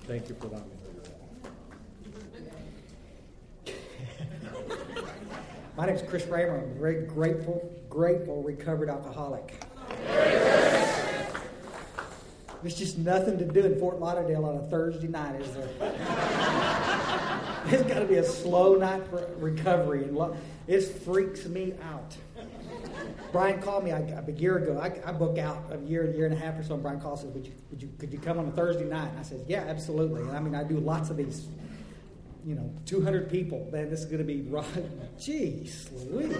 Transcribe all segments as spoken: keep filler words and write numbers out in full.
Thank you for that. My name is Chris Raymer. I'm a very grateful, grateful recovered alcoholic. There's just nothing to do in Fort Lauderdale on a Thursday night, is there? It's got to be a slow night for recovery, and lo- it freaks me out. Brian called me a, a year ago. I, I book out a year, year and a half or so, and Brian calls and says, would you, would you, could you come on a Thursday night? And I said, yeah, absolutely. And I mean, I do lots of these, you know, two hundred people. Man, this is going to be rough. Jeez Louise.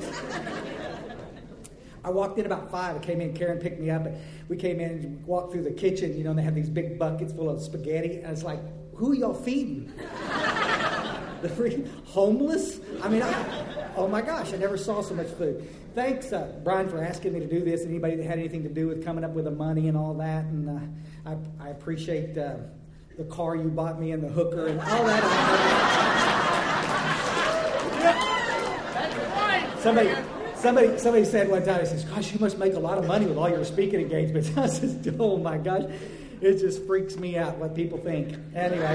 I walked in about five. I came in, Karen picked me up, and we came in and walked through the kitchen, you know, and they have these big buckets full of spaghetti, and it's like, who are y'all feeding? The freaking homeless? I mean, I, oh my gosh, I never saw so much food. Thanks, uh, Brian, for asking me to do this. Anybody that had anything to do with coming up with the money and all that, and uh, I, I appreciate uh, the car you bought me and the hooker and all that. Somebody... Somebody somebody said one time, he says, gosh, you must make a lot of money with all your speaking engagements. I said, oh my gosh, it just freaks me out what people think. Anyway,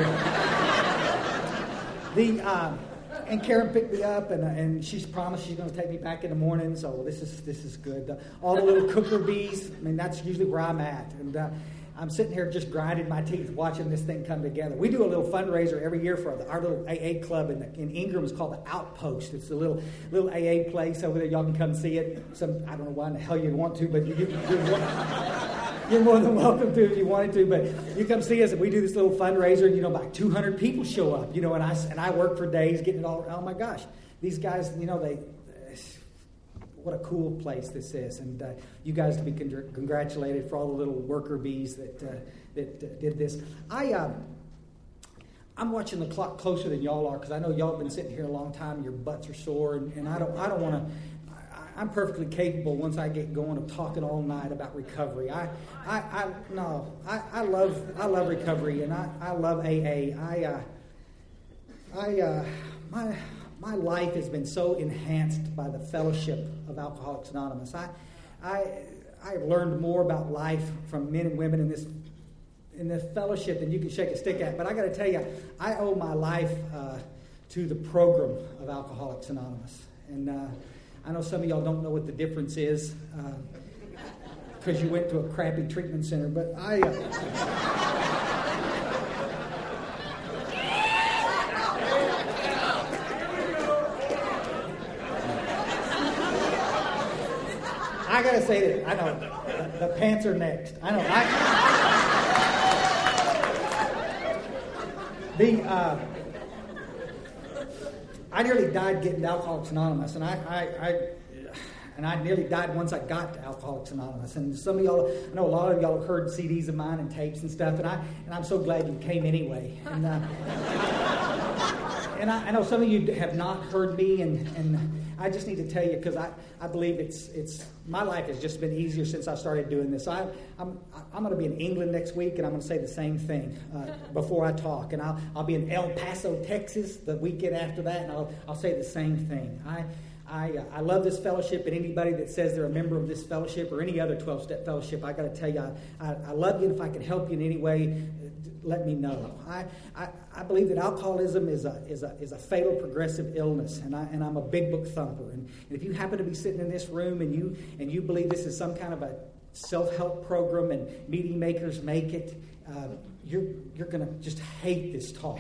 the uh, and Karen picked me up, and and she's promised she's going to take me back in the morning, so this is this is good. Uh, all the little cooker bees, I mean, that's usually where I'm at. And uh, I'm sitting here just grinding my teeth watching this thing come together. We do a little fundraiser every year for our little A A club in, the, in Ingram. It's called the Outpost. It's a little little A A place over there. Y'all can come see it. Some I don't know why in the hell you want to, but you, you're, you're more than welcome to if you wanted to. But you come see us, and we do this little fundraiser, and you know, about two hundred people show up. You know, and I and I work for days getting it all. Oh my gosh, these guys, you know, they. What a cool place this is, and uh, you guys to be con- congratulated for all the little worker bees that uh, that uh, did this. I uh, I'm watching the clock closer than y'all are because I know y'all have been sitting here a long time. And your butts are sore, and, and I don't I don't want to. I'm perfectly capable once I get going of talking all night about recovery. I I, I no I, I love I love recovery, and I, I love A A. I uh, I uh, my. My life has been so enhanced by the fellowship of Alcoholics Anonymous. I, I, I learned more about life from men and women in this, in this fellowship than you can shake a stick at. But I got to tell you, I owe my life uh, to the program of Alcoholics Anonymous. And uh, I know some of y'all don't know what the difference is because uh, you went to a crappy treatment center. But I. Uh, I gotta say that I know the, the pants are next. I know. I, the uh, I nearly died getting to Alcoholics Anonymous, and I, I, I and I nearly died once I got to Alcoholics Anonymous. And some of y'all, I know a lot of y'all have heard C Ds of mine and tapes and stuff, and I and I'm so glad you came anyway. And uh, and I, I know some of you have not heard me, and and. I just need to tell you because I, I believe it's it's my life has just been easier since I started doing this. I I'm I'm going to be in England next week, and I'm going to say the same thing uh, before I talk. And I'll I'll be in El Paso, Texas, the weekend after that, and I'll I'll say the same thing. I I uh, I love this fellowship, and anybody that says they're a member of this fellowship or any other twelve-step fellowship, I got to tell you, I, I I love you, and if I can help you in any way, let me know. I, I, I believe that alcoholism is a is a is a fatal progressive illness, and I and I'm a big book thumper. And, and if you happen to be sitting in this room and you and you believe this is some kind of a self-help program and meeting makers make it, uh, you're you're gonna just hate this talk.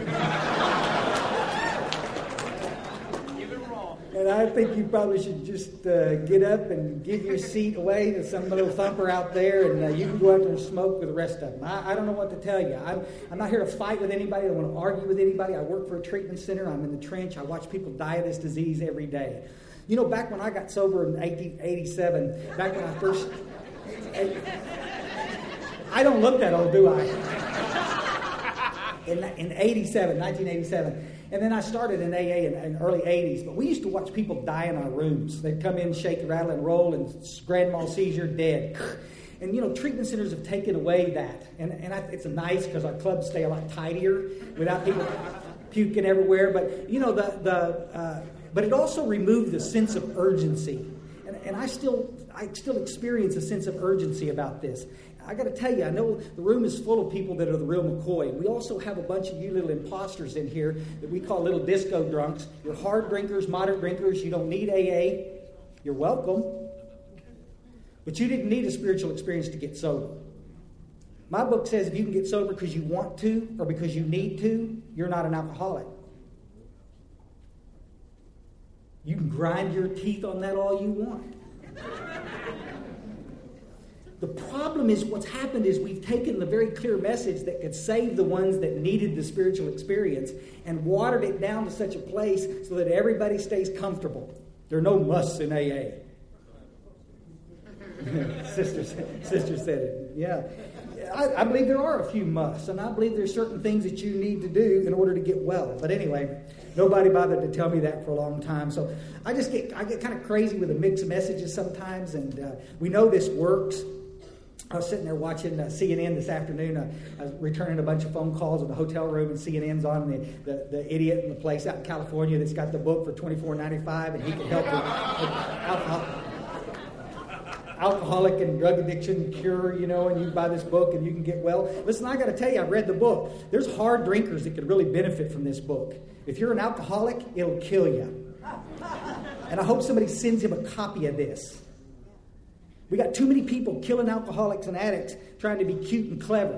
And I think you probably should just uh, get up and give your seat away to some little thumper out there, and uh, you can go out there and smoke with the rest of them. I, I don't know what to tell you. I'm, I'm not here to fight with anybody. I don't want to argue with anybody. I work for a treatment center. I'm in the trench. I watch people die of this disease every day. You know, back when I got sober in eighteen eighty-seven, back when I first... I don't look that old, do I? In, in eighty-seven, nineteen eighty-seven. And then I started in A A in, in the early eighties. But we used to watch people die in our rooms. They'd come in, shake, rattle, and roll, and grand mal seizure, dead. And, you know, treatment centers have taken away that. And, and I, it's nice because our clubs stay a lot tidier without people puking everywhere. But, you know, the... the uh, but it also removed the sense of urgency. And, and I still I still experience a sense of urgency about this. I got to tell you, I know the room is full of people that are the real McCoy. We also have a bunch of you little imposters in here that we call little disco drunks. You're hard drinkers, moderate drinkers. You don't need A A. You're welcome. But you didn't need a spiritual experience to get sober. My book says if you can get sober because you want to or because you need to, you're not an alcoholic. You can grind your teeth on that all you want. The problem is what's happened is we've taken the very clear message that could save the ones that needed the spiritual experience and watered it down to such a place so that everybody stays comfortable. There are no musts in A A. sister, sister said it. Yeah. I, I believe there are a few musts, and I believe there's certain things that you need to do in order to get well. But anyway, nobody bothered to tell me that for a long time. So I just get I get kind of crazy with the mixed messages sometimes, and uh, we know this works. I was sitting there watching uh, C N N this afternoon. Uh, I was returning a bunch of phone calls in the hotel room, and C N N's on the, the, the idiot in the place out in California that's got the book for twenty-four ninety-five, and he can help with, with alcohol, alcoholic and drug addiction cure, you know, and you buy this book and you can get well. Listen, I got to tell you, I've read the book. There's hard drinkers that could really benefit from this book. If you're an alcoholic, it'll kill you. And I hope somebody sends him a copy of this. We got too many people killing alcoholics and addicts trying to be cute and clever.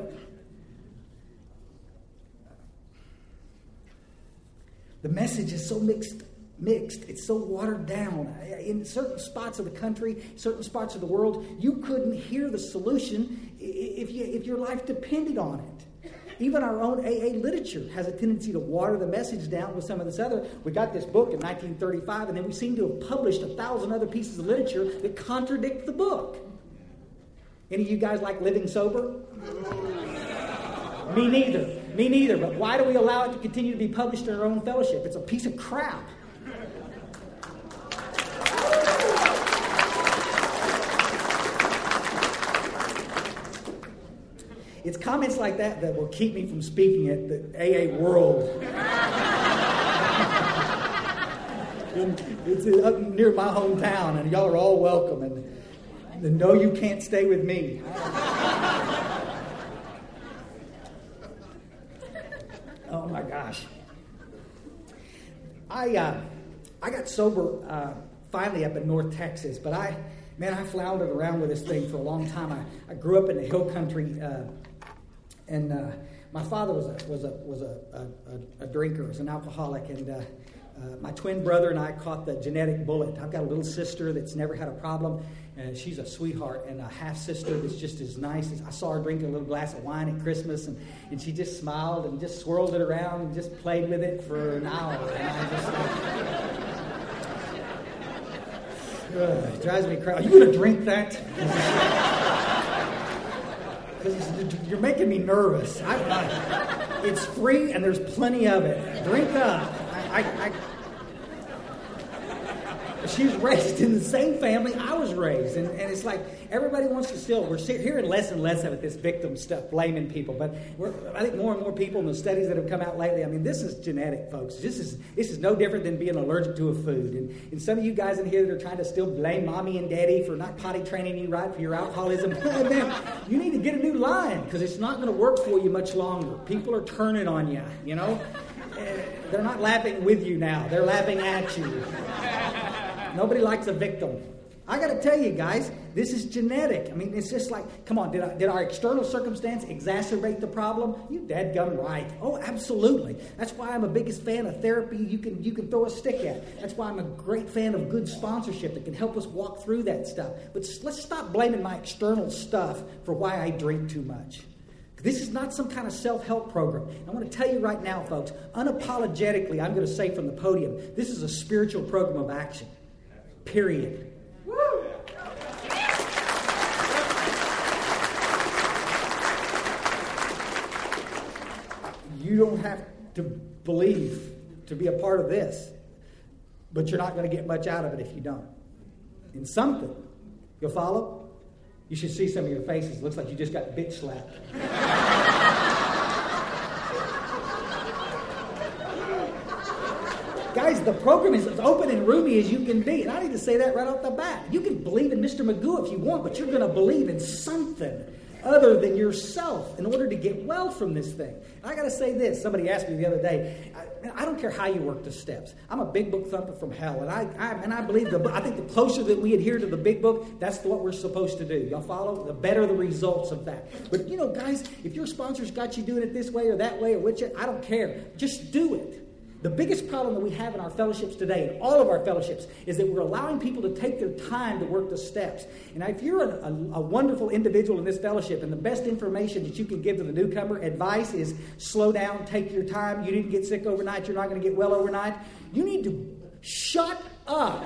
The message is so mixed, mixed. It's so watered down. In certain spots of the country, certain spots of the world, you couldn't hear the solution if you, if your life depended on it. Even our own A A literature has a tendency to water the message down with some of this other. We got this book in nineteen thirty-five, and then we seem to have published a thousand other pieces of literature that contradict the book. Any of you guys like living sober? Me neither. Me neither. But why do we allow it to continue to be published in our own fellowship? It's a piece of crap. It's comments like that that will keep me from speaking at the A A World. It's up near my hometown, and y'all are all welcome. And, and no, you can't stay with me. Oh my gosh! I uh, I got sober uh, finally up in North Texas, but I man I floundered around with this thing for a long time. I, I grew up in the hill country. Uh, And uh, my father was a was a was a, a, a drinker, was an alcoholic, and uh, uh, my twin brother and I caught the genetic bullet. I've got a little sister that's never had a problem, and she's a sweetheart, and a half sister that's just as nice. As I saw her drink a little glass of wine at Christmas, and, and she just smiled and just swirled it around and just played with it for an hour. And I just, uh, it drives me crazy. Are you going to drink that? You're making me nervous. I, I, it's free and there's plenty of it. Drink up. I, I, I, she was raised in the same family I was raised. And, and it's like everybody wants to still, we're hearing less and less of it, this victim stuff, blaming people. But we're, I think more and more people in the studies that have come out lately, I mean, this is genetic, folks. This is this is no different than being allergic to a food. And, and some of you guys in here that are trying to still blame mommy and daddy for not potty training you right for your alcoholism, man, you need to get a new line because it's not going to work for you much longer. People are turning on you, you know. They're not laughing with you now. They're laughing at you. Nobody likes a victim. I got to tell you, guys, this is genetic. I mean, it's just like, come on, did, I, did our external circumstance exacerbate the problem? You dadgum right. Oh, absolutely. That's why I'm a biggest fan of therapy you can you can throw a stick at. That's why I'm a great fan of good sponsorship that can help us walk through that stuff. But let's stop blaming my external stuff for why I drink too much. This is not some kind of self-help program. I want to tell you right now, folks, unapologetically, I'm going to say from the podium, this is a spiritual program of action. Period. Woo! You don't have to believe to be a part of this, but you're not going to get much out of it if you don't. In something. You'll follow? You should see some of your faces. It looks like you just got bitch slapped. Guys, the program is as open and roomy as you can be. And I need to say that right off the bat. You can believe in Mister Magoo if you want, but you're going to believe in something other than yourself in order to get well from this thing. And I got to say this. Somebody asked me the other day, I, I don't care how you work the steps. I'm a big book thumper from hell, and I, I and I believe the I think the closer that we adhere to the big book, that's what we're supposed to do. Y'all follow? The better the results of that. But you know, guys, if your sponsor's got you doing it this way or that way or which, I don't care. Just do it. The biggest problem that we have in our fellowships today, in all of our fellowships, is that we're allowing people to take their time to work the steps. And if you're a, a, a wonderful individual in this fellowship, and the best information that you can give to the newcomer, advice is slow down, take your time. You didn't get sick overnight. You're not going to get well overnight. You need to shut up.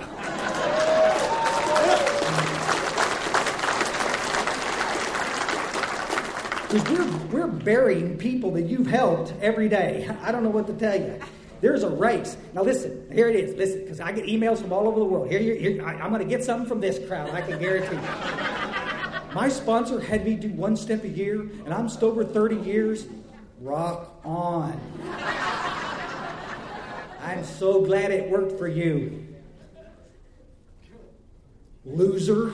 Because we're, we're burying people that you've helped every day. I don't know what to tell you. There's a race. Now listen, here it is. Listen, because I get emails from all over the world. Here, here I, I'm going to get something from this crowd, I can guarantee you. My sponsor had me do one step a year, and I'm sober thirty years. Rock on. I'm so glad it worked for you. Loser.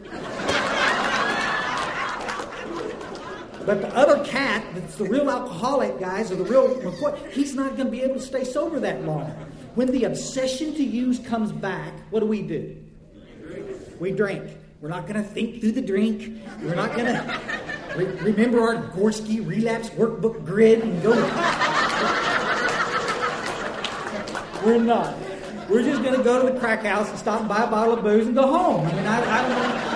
But the other cat, that's the real alcoholic, guys, or the real McCoy, he's not going to be able to stay sober that long. When the obsession to use comes back, what do we do? We drink. We're not going to think through the drink. We're not going to re- remember our Gorski relapse workbook grid and go. We're not. We're just going to go to the crack house and stop and buy a bottle of booze and go home. I mean, I, I don't know.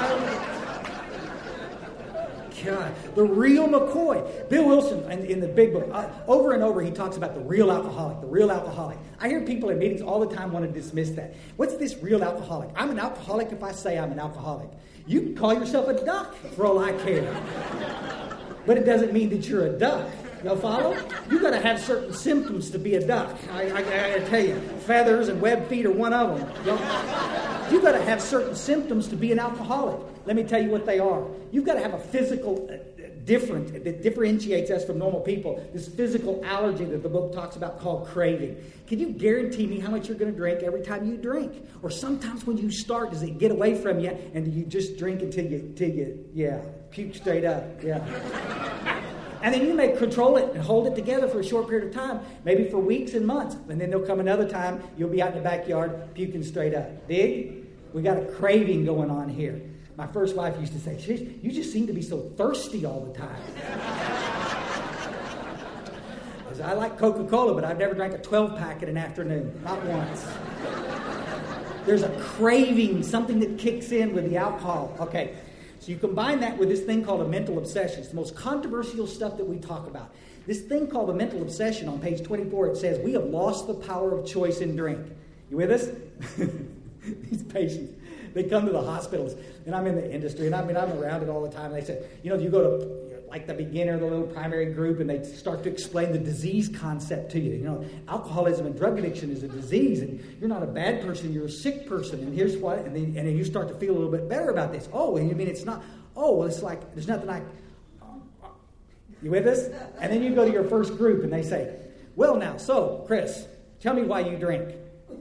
God, the real McCoy. Bill Wilson in, in the big book, uh, over and over he talks about the real alcoholic, the real alcoholic. I hear people in meetings all the time want to dismiss that. What's this real alcoholic? I'm an alcoholic if I say I'm an alcoholic. You can call yourself a duck for all I care. But it doesn't mean that you're a duck. Y'all follow? You got to have certain symptoms to be a duck. I, I, I got to tell you, feathers and web feet are one of them. Y'all, you got to have certain symptoms to be an alcoholic. Let me tell you what they are. You've got to have a physical uh, different that differentiates us from normal people. This physical allergy that the book talks about called craving. Can you guarantee me how much you're going to drink every time you drink? Or sometimes when you start, does it get away from you and you just drink until you, until you yeah, puke straight up? Yeah. And then you may control it and hold it together for a short period of time, maybe for weeks and months. And then there'll come another time, you'll be out in the backyard puking straight up. Dig? We got a craving going on here. My first wife used to say, you just seem to be so thirsty all the time. Because I like Coca-Cola, but I've never drank a twelve-pack in an afternoon. Not once. There's a craving, something that kicks in with the alcohol. Okay. So you combine that with this thing called a mental obsession. It's the most controversial stuff that we talk about. This thing called a mental obsession, on page twenty-four, it says, we have lost the power of choice in drink. You with us? These patients, they come to the hospitals, and I'm in the industry, and I mean, I'm around it all the time. And they say, you know, you go to like the beginner, the little primary group, and they start to explain the disease concept to you. You know, alcoholism and drug addiction is a disease, and you're not a bad person, you're a sick person, and here's what, and then, and then you start to feel a little bit better about this. Oh, and you mean it's not, oh, well, it's like, there's nothing like, you with us? And then you go to your first group, and they say, well, now, so, Chris, tell me why you drink.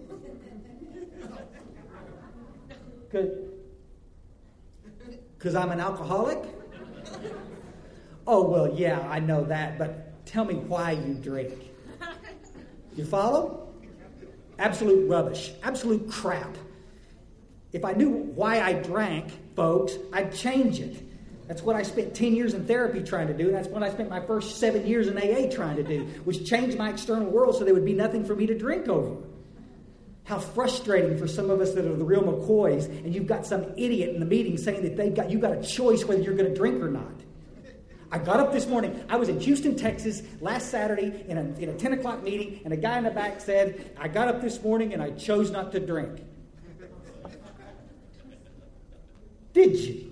Because I'm an alcoholic? Oh, well, yeah, I know that, but tell me why you drink. You follow? Absolute rubbish. Absolute crap. If I knew why I drank, folks, I'd change it. That's what I spent ten years in therapy trying to do, and that's what I spent my first seven years in A A trying to do, was change my external world so there would be nothing for me to drink over. How frustrating for some of us that are the real McCoys, and you've got some idiot in the meeting saying that they've got you got a choice whether you're going to drink or not. I got up this morning. I was in Houston, Texas, last Saturday in a, in a ten o'clock meeting, and a guy in the back said, I got up this morning and I chose not to drink. Did you?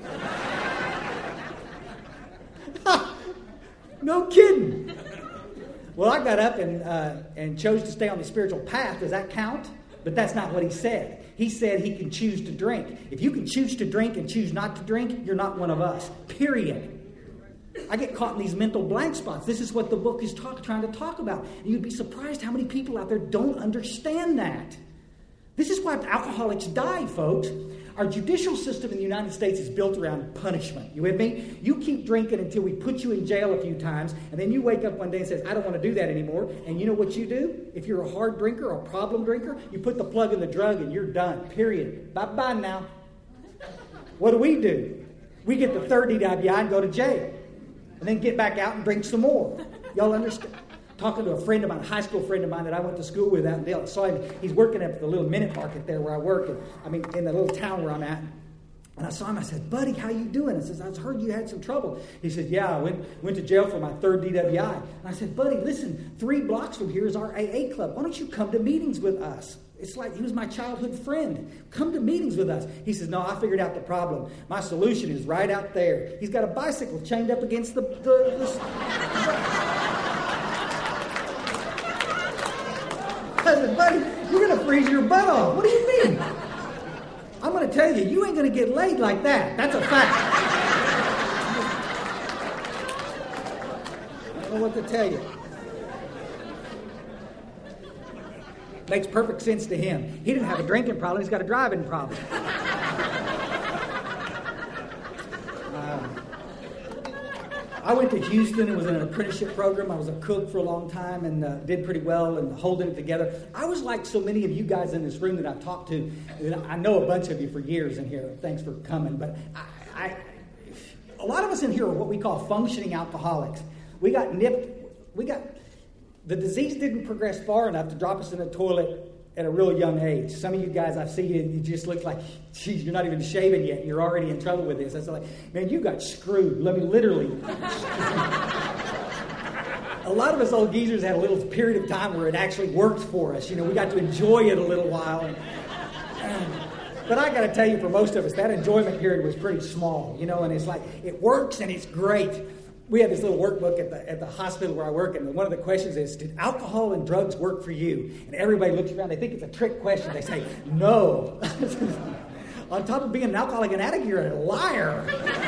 No kidding. Well, I got up and uh, and chose to stay on the spiritual path. Does that count? But that's not what he said. He said he can choose to drink. If you can choose to drink and choose not to drink, you're not one of us. Period. I get caught in these mental blank spots. This is what the book is talk, trying to talk about. And you'd be surprised how many people out there don't understand that. This is why alcoholics die, folks. our judicial system in the United States is built around punishment. You with me? You keep drinking until we put you in jail a few times, and then you wake up one day and says, I don't want to do that anymore. And you know what you do? If you're a hard drinker or a problem drinker, you put the plug in the drug and you're done. Period. Bye-bye now. What do we do? We get the third D W I and go to jail. And then get back out and drink some more. Y'all understand? Talking to a friend of mine, a high school friend of mine that I went to school with out in Dale. I saw him. He's working at the little minute market there where I work. And, I mean, in the little town where I'm at. And I saw him. I said, buddy, how you doing? I said, I heard you had some trouble. He said, yeah, I went, went to jail for my third D W I. And I said, buddy, listen, three blocks from here is our A A club. Why don't you come to meetings with us? It's like he was my childhood friend. Come to meetings with us. He says, no, I figured out the problem. My solution is right out there. He's got a bicycle chained up against the... the, the I said, buddy, you're going to freeze your butt off. What do you mean? I'm going to tell you, you ain't going to get laid like that. That's a fact. I don't know what to tell you. Makes perfect sense to him. He didn't have a drinking problem. He's got a driving problem. Uh, I went to Houston and was in an apprenticeship program. I was a cook for a long time and uh, did pretty well and holding it together. I was like so many of you guys in this room that I've talked to. I know a bunch of you for years in here. Thanks for coming. But I, I, a lot of us in here are what we call functioning alcoholics. We got nipped. We got... The disease didn't progress far enough to drop us in the toilet at a real young age. Some of you guys, I've seen you, you just look like, geez, you're not even shaven yet. You're already in trouble with this. I was like, man, you got screwed. Let me literally. A lot of us old geezers had a little period of time where it actually worked for us. You know, we got to enjoy it a little while. And, and, but I got to tell you, for most of us, that enjoyment period was pretty small. You know, and it's like, it works and it's great. We have this little workbook at the at the hospital where I work, and one of the questions is, did alcohol and drugs work for you? And everybody looks around. They think it's a trick question. They say, no. On top of being an alcoholic and addict, you're a liar.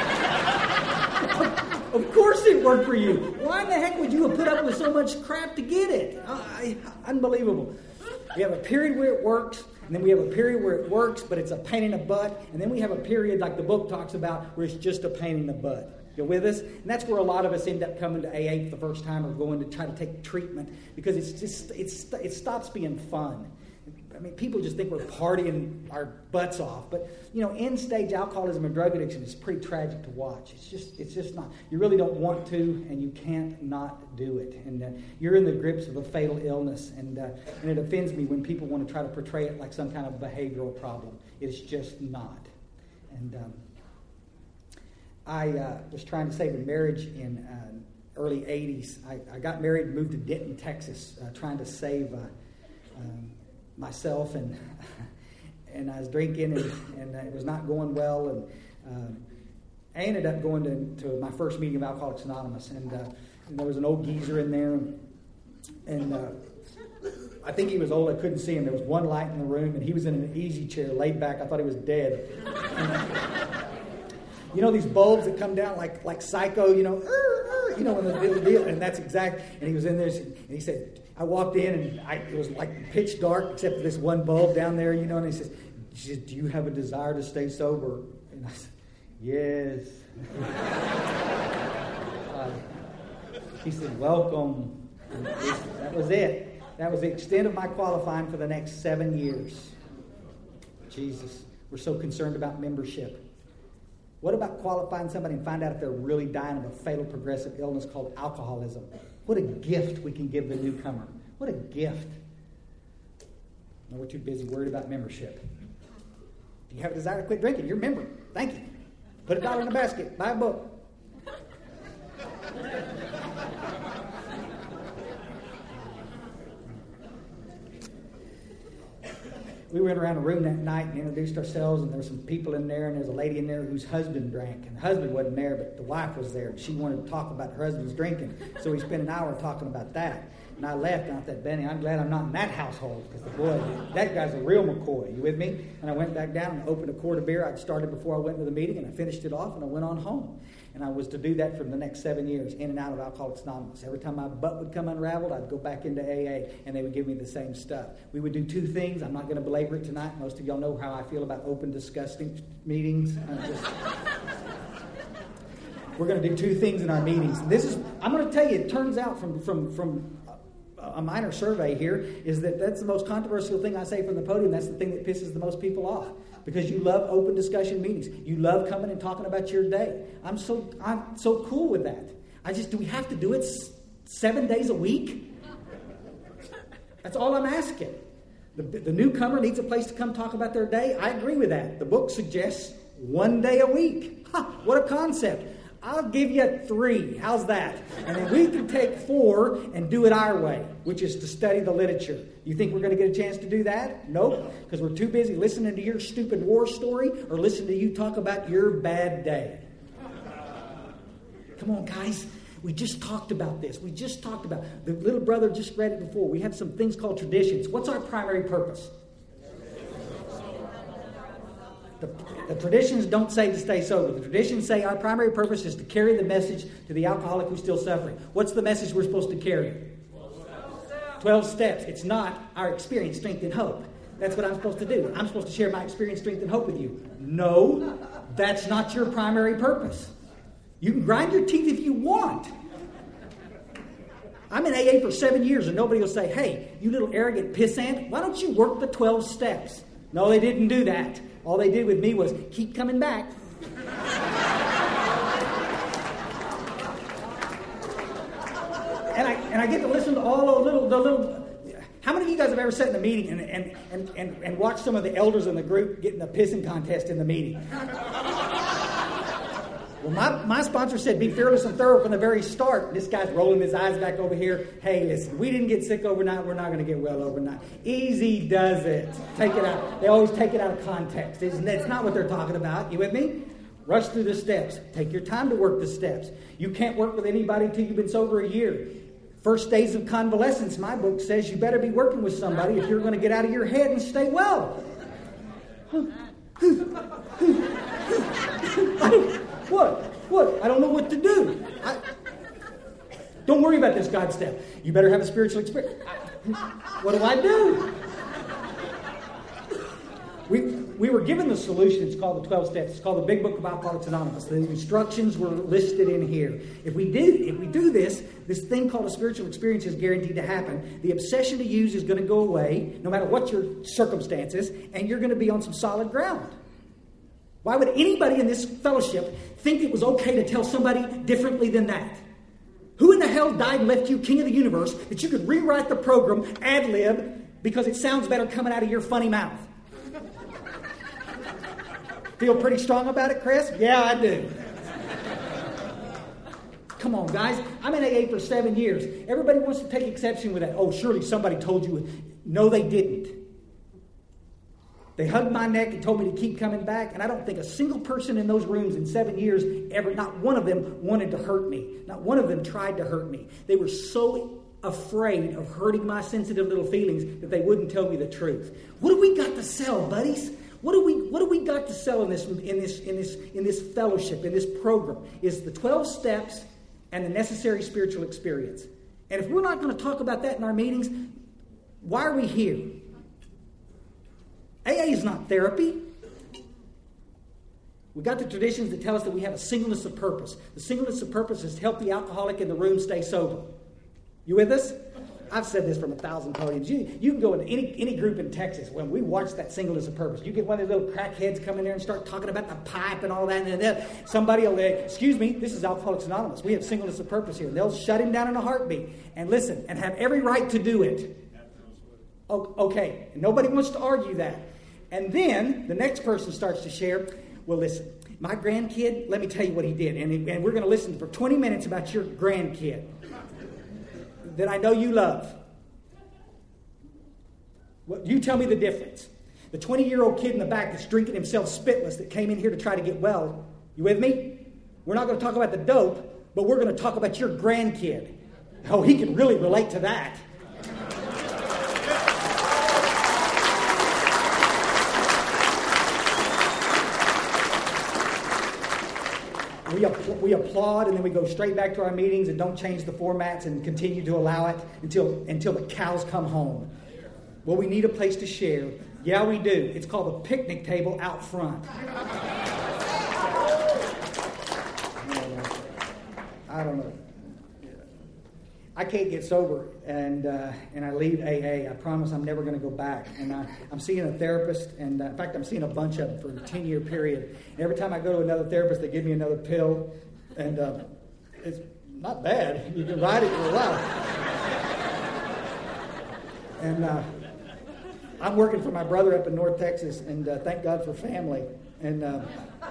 Of course it worked for you. Why in the heck would you have put up with so much crap to get it? Uh, I, unbelievable. We have a period where it works, and then we have a period where it works, but it's a pain in the butt. And then we have a period, like the book talks about, where it's just a pain in the butt. You with us? And that's where a lot of us end up coming to A A for the first time or going to try to take treatment because it's just it's it stops being fun. I mean, people just think we're partying our butts off, but you know, end stage alcoholism and drug addiction is pretty tragic to watch. It's just it's just not. You really don't want to, and you can't not do it. And uh, you're in the grips of a fatal illness, and uh, and it offends me when people want to try to portray it like some kind of behavioral problem. It's just not. And um, I uh, was trying to save a marriage in uh, early eighties. I, I got married and moved to Denton, Texas, uh, trying to save uh, um, myself, and and I was drinking, and, and it was not going well. And um, I ended up going to, to my first meeting of Alcoholics Anonymous, and, uh, and there was an old geezer in there, and, and uh, I think he was old. I couldn't see him. There was one light in the room, and he was in an easy chair, laid back. I thought he was dead. You know these bulbs that come down like like Psycho, you know, er, er, you know, when the deal, and that's exact. And he was in there, and he said, I walked in, and I, it was like pitch dark except for this one bulb down there, you know. And he says, she says, do you have a desire to stay sober? And I said, yes. uh, he said, welcome. And that was it. That was the extent of my qualifying for the next seven years. Jesus, we're so concerned about membership. What about qualifying somebody and find out if they're really dying of a fatal progressive illness called alcoholism? What a gift we can give the newcomer. What a gift. No, we're too busy worried about membership. If you have a desire to quit drinking, you're a member. Thank you. Put a dollar in the basket. Buy a book. We went around a room that night and introduced ourselves, and there were some people in there, and there was a lady in there whose husband drank. And the husband wasn't there, but the wife was there. And she wanted to talk about her husband's drinking. So we spent an hour talking about that. And I left, and I thought, Benny, I'm glad I'm not in that household, because the boy, that guy's a real McCoy. You with me? And I went back down and opened a quart of beer. I'd started before I went to the meeting, and I finished it off, and I went on home. And I was to do that for the next seven years, in and out of Alcoholics Anonymous. Every time my butt would come unraveled, I'd go back into A A, and they would give me the same stuff. We would do two things. I'm not going to belabor it tonight. Most of y'all know how I feel about open, disgusting meetings. I'm just... We're going to do two things in our meetings. This is, I'm going to tell you, it turns out from, from, from a minor survey here, is that that's the most controversial thing I say from the podium. That's the thing that pisses the most people off. Because you love open discussion meetings. You love coming and talking about your day. I'm so I'm so cool with that. I just, do we have to do it s- seven days a week? That's all I'm asking. The, the newcomer needs a place to come talk about their day. I agree with that. The book suggests one day a week. Huh, what a concept. I'll give you three. How's that? And then we can take four and do it our way, which is to study the literature. You think we're going to get a chance to do that? Nope. Because we're too busy listening to your stupid war story or listening to you talk about your bad day. Come on, guys. We just talked about this. We just talked about it. The little brother just read it before. We have some things called traditions. What's our primary purpose? The, the traditions don't say to stay sober. The traditions say our primary purpose is to carry the message to the alcoholic who's still suffering. What's the message we're supposed to carry? Twelve steps. It's not our experience, strength, and hope. That's what I'm supposed to do. I'm supposed to share my experience, strength, and hope with you. No, that's not your primary purpose. You can grind your teeth if you want. I'm in A A for seven years and nobody will say, hey, you little arrogant pissant, why don't you work the twelve steps? No, they didn't do that. All they did with me was keep coming back. and I and I get to listen to all the little the little. How many of you guys have ever sat in a meeting and and and and, and watched some of the elders in the group get in a pissing contest in the meeting? Well, my, my sponsor said, be fearless and thorough from the very start. This guy's rolling his eyes back over here. Hey, listen, we didn't get sick overnight. We're not going to get well overnight. Easy does it. Take it out. They always take it out of context. Isn't it? It's not what they're talking about. You with me? Rush through the steps. Take your time to work the steps. You can't work with anybody until you've been sober a year. First days of convalescence, my book says you better be working with somebody if you're going to get out of your head and stay well. What? What? I don't know what to do. I, don't worry about this God step. You better have a spiritual experience. What do I do? We we were given the solution. It's called the twelve steps. It's called the Big Book of Alcoholics Anonymous. The instructions were listed in here. If we did, if we do this, this thing called a spiritual experience is guaranteed to happen. The obsession to use is going to go away, no matter what your circumstances, and you're going to be on some solid ground. Why would anybody in this fellowship think it was okay to tell somebody differently than that? Who in the hell died and left you king of the universe that you could rewrite the program ad lib because it sounds better coming out of your funny mouth? Feel pretty strong about it, Chris? Yeah, I do. Come on, guys. I'm in A A for seven years. Everybody wants to take exception with that. Oh, surely somebody told you. No, they didn't. They hugged my neck and told me to keep coming back, and I don't think a single person in those rooms in seven years ever, not one of them wanted to hurt me. Not one of them tried to hurt me. They were so afraid of hurting my sensitive little feelings that they wouldn't tell me the truth. What do we got to sell, buddies? What do we what do we got to sell in this in this in this in this fellowship, in this program? Is the twelve steps and the necessary spiritual experience. And if we're not going to talk about that in our meetings, why are we here? A A is not therapy. We've got the traditions that tell us that we have a singleness of purpose. The singleness of purpose is to help the alcoholic in the room stay sober. You with us? I've said this from a thousand podiums. You, you can go into any, any group in Texas when we watch that singleness of purpose. You get one of those little crackheads come in there and start talking about the pipe and all that. And then somebody will, uh, excuse me, this is Alcoholics Anonymous. We have singleness of purpose here. They'll shut him down in a heartbeat and listen and have every right to do it. Okay, nobody wants to argue that. And then the next person starts to share, well, listen, my grandkid, let me tell you what he did. And, and we're going to listen for twenty minutes about your grandkid that I know you love. Well, you tell me the difference. The twenty-year-old kid in the back that's drinking himself spitless that came in here to try to get well. You with me? We're not going to talk about the dope, but we're going to talk about your grandkid. Oh, he can really relate to that. we, we, we applaud and then we go straight back to our meetings and don't change the formats and continue to allow it until, until the cows come home. Well, we need a place to share. Yeah, we do. It's called the picnic table out front. I don't know. I can't get sober, and uh, and I leave A A. I promise I'm never going to go back. And I, I'm seeing a therapist, and uh, in fact, I'm seeing a bunch of them for a ten-year period. And every time I go to another therapist, they give me another pill, and uh, it's not bad. You can ride it for a while. And uh, I'm working for my brother up in North Texas, and uh, thank God for family. And uh,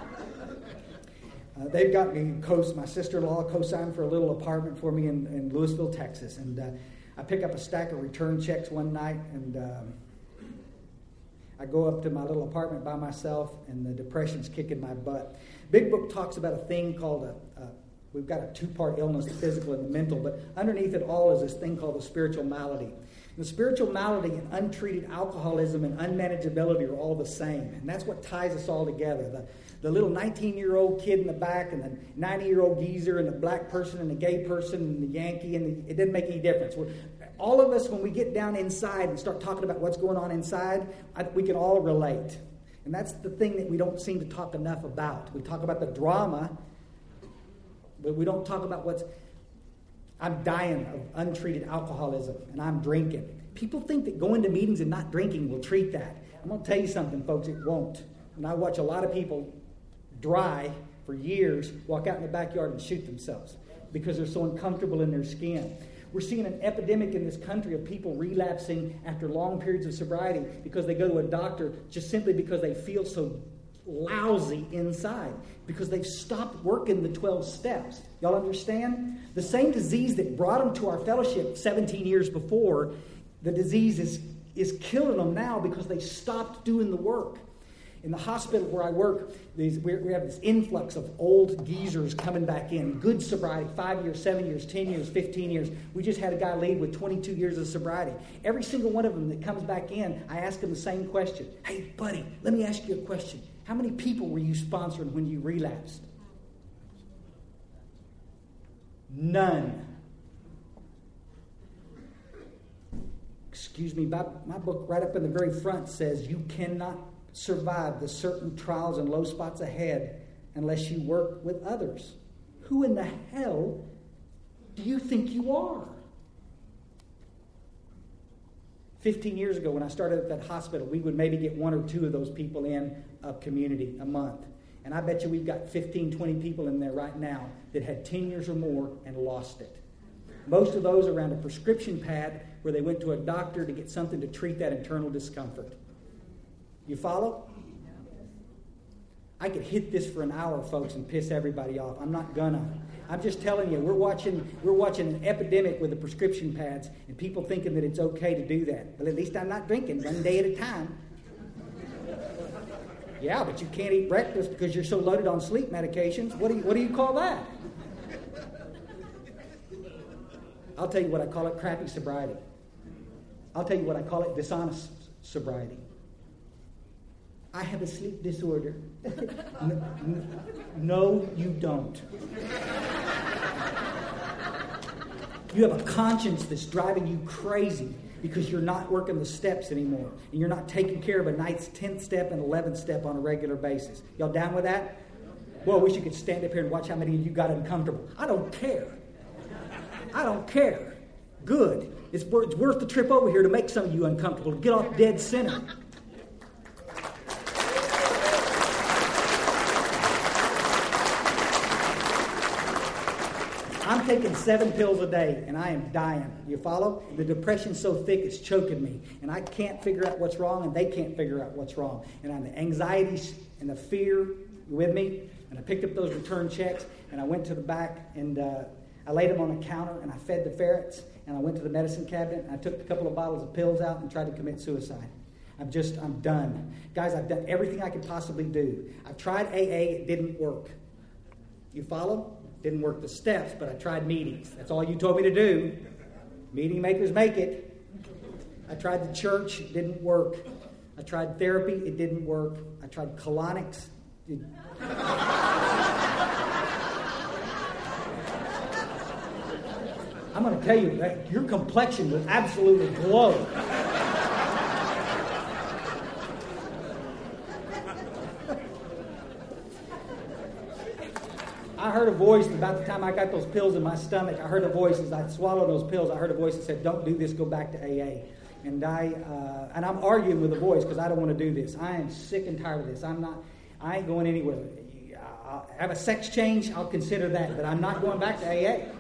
Uh, they've got me, co- my sister-in-law co-signed for a little apartment for me in, in Louisville, Texas. And uh, I pick up a stack of return checks one night, and um, I go up to my little apartment by myself, and the depression's kicking my butt. Big Book talks about a thing called a, a we've got a two-part illness, the physical and the mental, but underneath it all is this thing called the spiritual malady. The spiritual malady and untreated alcoholism and unmanageability are all the same, and that's what ties us all together. The, the little nineteen-year-old kid in the back and the ninety-year-old geezer and the black person and the gay person and the Yankee, and the, it didn't make any difference. We're, all of us, when we get down inside and start talking about what's going on inside, I, we can all relate. And that's the thing that we don't seem to talk enough about. We talk about the drama, but we don't talk about what's... I'm dying of untreated alcoholism, and I'm drinking. People think that going to meetings and not drinking will treat that. I'm going to tell you something, folks, it won't. And I watch a lot of people dry for years, walk out in the backyard and shoot themselves because they're so uncomfortable in their skin. We're seeing an epidemic in this country of people relapsing after long periods of sobriety because they go to a doctor just simply because they feel so lousy inside, because they've stopped working the twelve steps. Y'all understand? The same disease that brought them to our fellowship seventeen years before, the disease is, is killing them now because they stopped doing the work. In the hospital where I work, these, we, we have this influx of old geezers coming back in. Good sobriety, five years, seven years, ten years, fifteen years. We just had a guy leave with twenty-two years of sobriety. Every single one of them that comes back in, I ask him the same question. Hey, buddy, let me ask you a question. How many people were you sponsoring when you relapsed? None. Excuse me, my, my book right up in the very front says you cannot survive the certain trials and low spots ahead unless you work with others. Who in the hell do you think you are? Fifteen years ago when I started at that hospital, we would maybe get one or two of those people in a community a month. And I bet you we've got fifteen, twenty people in there right now that had ten years or more and lost it. Most of those around a prescription pad where they went to a doctor to get something to treat that internal discomfort. You follow? I could hit this for an hour, folks, and piss everybody off. I'm not gonna. I'm just telling you, we're watching we're watching an epidemic with the prescription pads and people thinking that it's okay to do that. Well, at least I'm not drinking one day at a time. Yeah, but you can't eat breakfast because you're so loaded on sleep medications. What do you, what do you call that? I'll tell you what I call it, crappy sobriety. I'll tell you what I call it, dishonest sobriety. I have a sleep disorder. no, no, you don't. You have a conscience that's driving you crazy because you're not working the steps anymore. And you're not taking care of a ninth, tenth step and eleventh step on a regular basis. Y'all down with that? Well, I wish you could stand up here and watch how many of you got uncomfortable. I don't care. I don't care. Good. It's worth, it's worth the trip over here to make some of you uncomfortable, to get off dead center. I'm taking seven pills a day, and I am dying. You follow? The depression's so thick, it's choking me. And I can't figure out what's wrong, and they can't figure out what's wrong. And I'm the anxiety and the fear, you with me? And I picked up those return checks, and I went to the back, and uh, I laid them on the counter, and I fed the ferrets, and I went to the medicine cabinet, and I took a couple of bottles of pills out and tried to commit suicide. I'm just, I'm done. Guys, I've done everything I could possibly do. I've tried A A, it didn't work. You follow? Didn't work the steps, but I tried meetings. That's all you told me to do. Meeting makers make it. I tried the church, it didn't work. I tried therapy, it didn't work. I tried colonics. It... I'm going to tell you that your complexion will absolutely glow. I heard a voice about the time I got those pills in my stomach. I heard a voice as I swallowed those pills. I heard a voice that said, "Don't do this. Go back to A A." And I uh, and I'm arguing with the voice because I don't want to do this. I am sick and tired of this. I'm not. I ain't going anywhere. I'll have a sex change. I'll consider that, but I'm not going back to A A.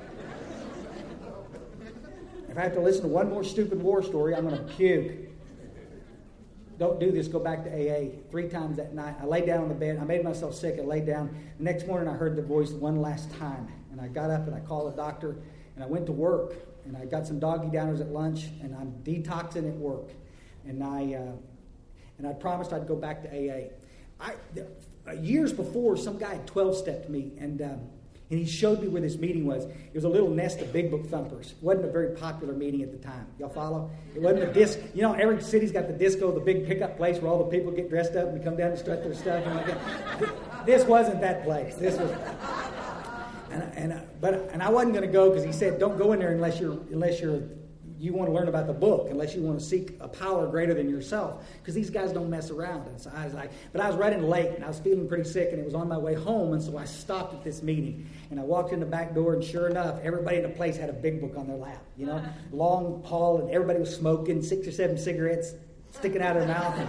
If I have to listen to one more stupid war story, I'm going to puke. Don't do this. Go back to A A. Three times that night, I laid down on the bed. I made myself sick. I laid down. The next morning, I heard the voice one last time, and I got up and I called the doctor, and I went to work, and I got some doggy downers at lunch, and I'm detoxing at work, and I uh, and I promised I'd go back to A A. I uh, years before, some guy had twelve-stepped me, and um, and he showed me where this meeting was. It was a little nest of big book thumpers. It wasn't a very popular meeting at the time. Y'all follow? It wasn't a disc. You know, every city's got the disco, the big pickup place where all the people get dressed up and come down and strut their stuff. And like that. This wasn't that place. This was, and and uh, but and I wasn't going to go because he said, "Don't go in there unless you're unless you're." You want to learn about the book unless you want to seek a power greater than yourself, because these guys don't mess around. And so I was like, but I was running late and I was feeling pretty sick, and it was on my way home, and so I stopped at this meeting and I walked in the back door, and sure enough, everybody in the place had a big book on their lap, you know, long haul, and everybody was smoking six or seven cigarettes sticking out of their mouth. And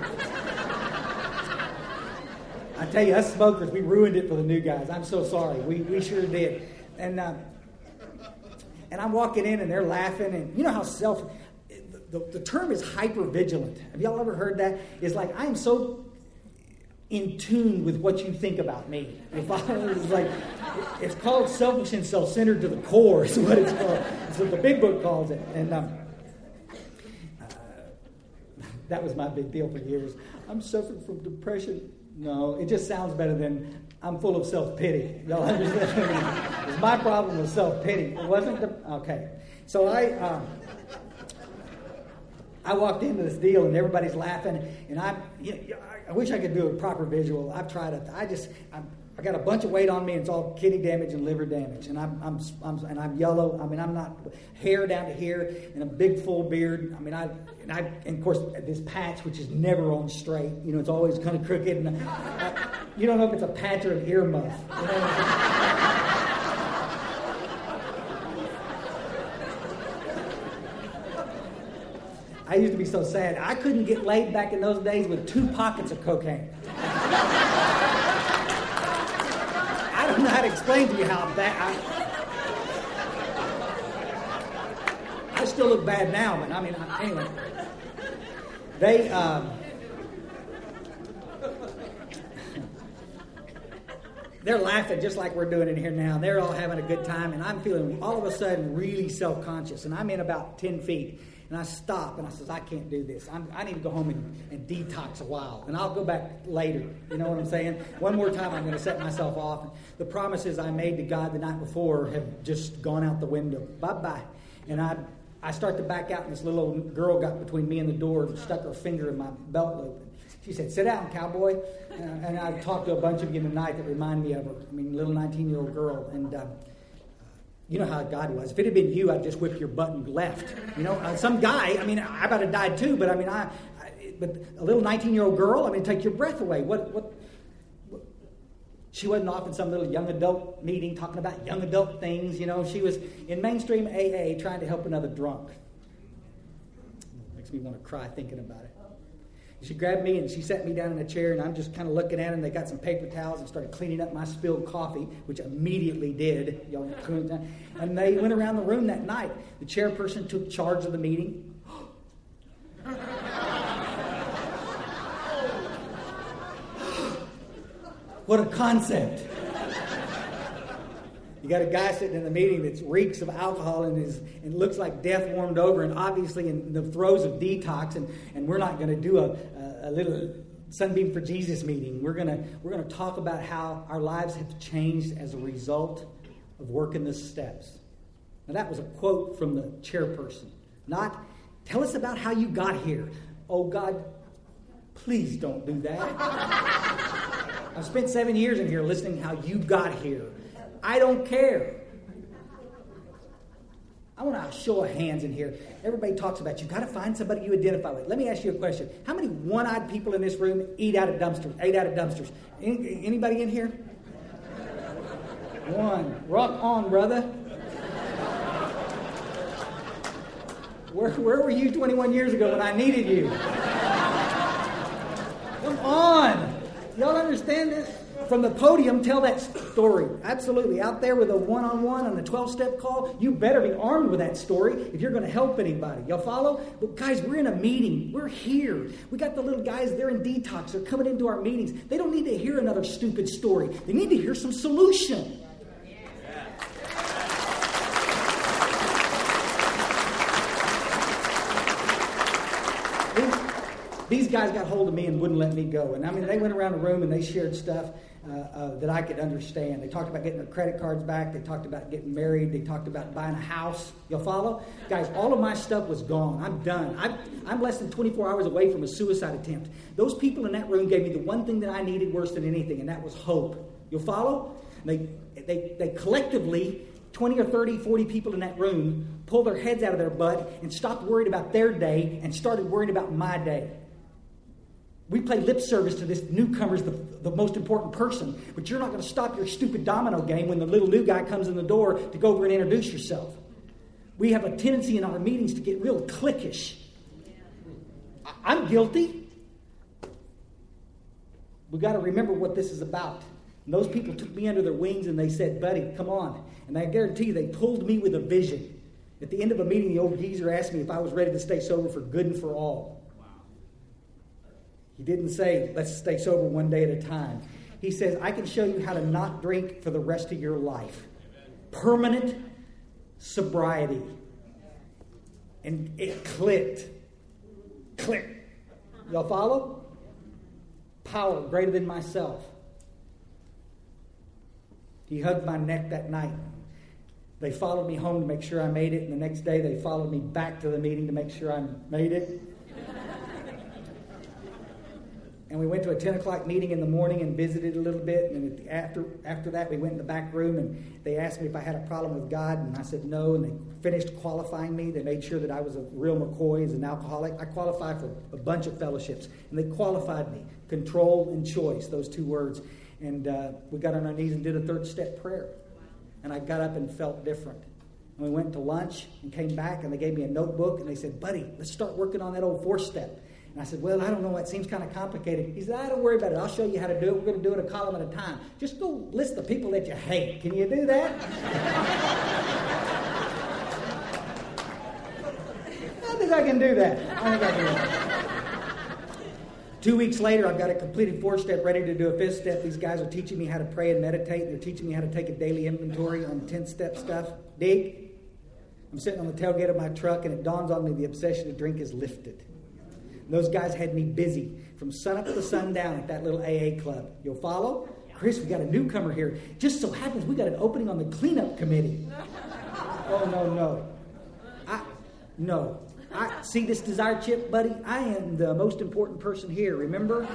I tell you, us smokers, we ruined it for the new guys. I'm so sorry. We we sure did. And uh, And I'm walking in, and they're laughing. And you know how self... The, the term is hypervigilant. Have y'all ever heard that? It's like, I am so in tune with what you think about me. If I, it's like, it's called selfish and self-centered to the core is what it's called. That's what the big book calls it. And um, uh, that was my big deal for years. I'm suffering from depression. No, it just sounds better than... I'm full of self-pity. Y'all understand? It's my problem with self-pity. It wasn't the... Okay. So I um, I walked into this deal, and everybody's laughing, and I you know, I wish I could do a proper visual. I've tried it. I just... I'm, I got a bunch of weight on me, and it's all kidney damage and liver damage, and I'm, I'm, I'm and I'm yellow. I mean, I'm not hair down to here, and a big full beard. I mean, I and I and of course this patch, which is never on straight. You know, it's always kind of crooked. And I, you don't know if it's a patch or an earmuff. You know? I used to be so sad. I couldn't get laid back in those days with two pockets of cocaine. I don't know how to explain to you how bad. I, I still look bad now, but I mean, I, anyway. They, um, they're laughing just like we're doing in here now. They're all having a good time, and I'm feeling all of a sudden really self-conscious, and I'm in about ten feet. And I stop, and I says, I can't do this. I'm, I need to go home and, and detox a while. And I'll go back later. You know what I'm saying? One more time, I'm going to set myself off. And the promises I made to God the night before have just gone out the window. Bye-bye. And I I start to back out, and this little old girl got between me and the door and stuck her finger in my belt loop. She said, sit down, cowboy. And, and I've talked to a bunch of you tonight that remind me of her. I mean, little nineteen-year-old girl. And... Uh, You know how God was. If it had been you, I'd just whip your butt and left. You know, uh, some guy, I mean, I about to died too, but I mean, I, I, but a little nineteen-year-old girl, I mean, take your breath away. What, what, what? She wasn't off in some little young adult meeting talking about young adult things, you know. She was in mainstream A A trying to help another drunk. Makes me want to cry thinking about it. She grabbed me and she sat me down in a chair, and I'm just kind of looking at her, and they got some paper towels and started cleaning up my spilled coffee, which I immediately did. Y'all, and they went around the room that night. The chairperson took charge of the meeting. What a concept. You got a guy sitting in the meeting that reeks of alcohol and is and looks like death warmed over, and obviously in the throes of detox. And, and we're not going to do a, a, a little Sunbeam for Jesus meeting. We're gonna we're gonna talk about how our lives have changed as a result of working the steps. Now that was a quote from the chairperson. Not tell us about how you got here. Oh God, please don't do that. I've spent seven years in here listening how you got here. I don't care. I want a show of hands in here. Everybody talks about you got to find somebody you identify with. Let me ask you a question. How many one-eyed people in this room eat out of dumpsters? Ate out of dumpsters? Any, anybody in here? One. Rock on, brother. Where, where were you twenty-one years ago when I needed you? Come on. Y'all understand this? From the podium, tell that story. Absolutely. Out there with a one-on-one on the twelve-step call, you better be armed with that story if you're going to help anybody. Y'all follow? But guys, we're in a meeting. We're here. We got the little guys, they're in detox. They're coming into our meetings. They don't need to hear another stupid story. They need to hear some solution. These guys got hold of me and wouldn't let me go. And I mean, they went around the room and they shared stuff uh, uh, that I could understand. They talked about getting their credit cards back. They talked about getting married. They talked about buying a house. You'll follow? Guys, all of my stuff was gone. I'm done. I'm, I'm less than twenty-four hours away from a suicide attempt. Those people in that room gave me the one thing that I needed worse than anything, and that was hope. You'll follow? They, they, they collectively, twenty or thirty, forty people in that room, pulled their heads out of their butt and stopped worried about their day and started worrying about my day. We play lip service to this newcomer's the, the most important person, but you're not going to stop your stupid domino game when the little new guy comes in the door to go over and introduce yourself. We have a tendency in our meetings to get real cliquish. I'm guilty. We got to remember what this is about. And those people took me under their wings and they said, buddy, come on. And I guarantee you, they pulled me with a vision. At the end of a meeting, the old geezer asked me if I was ready to stay sober for good and for all. He didn't say, let's stay sober one day at a time. He says, I can show you how to not drink for the rest of your life. Permanent sobriety. And it clicked. Click. Y'all follow? Power greater than myself. He hugged my neck that night. They followed me home to make sure I made it. And the next day they followed me back to the meeting to make sure I made it. And we went to a ten o'clock meeting in the morning and visited a little bit. And at the, after after that, we went in the back room and they asked me if I had a problem with God. And I said no. And they finished qualifying me. They made sure that I was a real McCoy as an alcoholic. I qualified for a bunch of fellowships. And they qualified me. Control and choice, those two words. And uh, we got on our knees and did a third step prayer. And I got up and felt different. And we went to lunch and came back and they gave me a notebook. And they said, buddy, let's start working on that old fourth step. And I said, well, I don't know. It seems kind of complicated. He said, I don't worry about it. I'll show you how to do it. We're going to do it a column at a time. Just go list the people that you hate. Can you do that? I think I can do that. I think I can do that. Two weeks later, I've got a completed fourth step ready to do a fifth step. These guys are teaching me how to pray and meditate. They're teaching me how to take a daily inventory on tenth step stuff. Dig? I'm sitting on the tailgate of my truck, and it dawns on me the obsession to drink is lifted. Those guys had me busy from sunup to sundown at that little A A club. You'll follow? Chris, we got a newcomer here. Just so happens we got an opening on the cleanup committee. Oh, no, no. I, no. I see this desire chip, buddy? I am the most important person here, remember?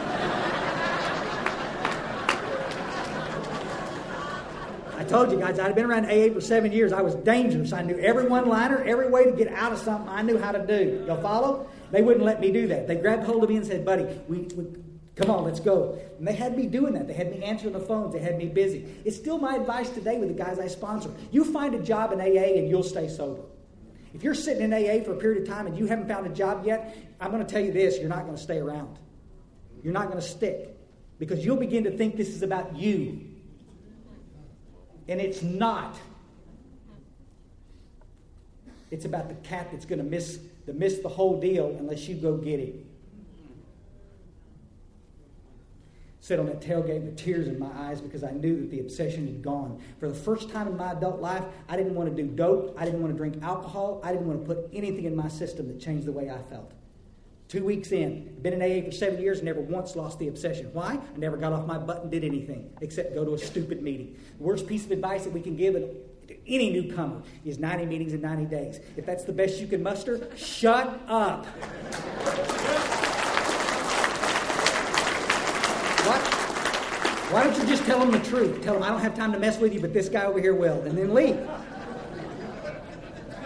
I told you guys, I'd been around A A for seven years. I was dangerous. I knew every one-liner, every way to get out of something I knew how to do. Y'all follow? They wouldn't let me do that. They grabbed hold of me and said, buddy, we, we come on, let's go. And they had me doing that. They had me answering the phones. They had me busy. It's still my advice today with the guys I sponsor. You find a job in A A and you'll stay sober. If you're sitting in A A for a period of time and you haven't found a job yet, I'm going to tell you this, you're not going to stay around. You're not going to stick. Because you'll begin to think this is about you. And it's not. It's about the cat that's going to miss the miss the whole deal unless you go get him. Sit on that tailgate with tears in my eyes because I knew that the obsession had gone. For the first time in my adult life, I didn't want to do dope. I didn't want to drink alcohol. I didn't want to put anything in my system that changed the way I felt. Two weeks in, been in A A for seven years, never once lost the obsession. Why? I never got off my butt and did anything except go to a stupid meeting. The worst piece of advice that we can give to any newcomer is ninety meetings in ninety days. If that's the best you can muster, shut up. What? Why don't you just tell them the truth? Tell them, I don't have time to mess with you, but this guy over here will. And then leave.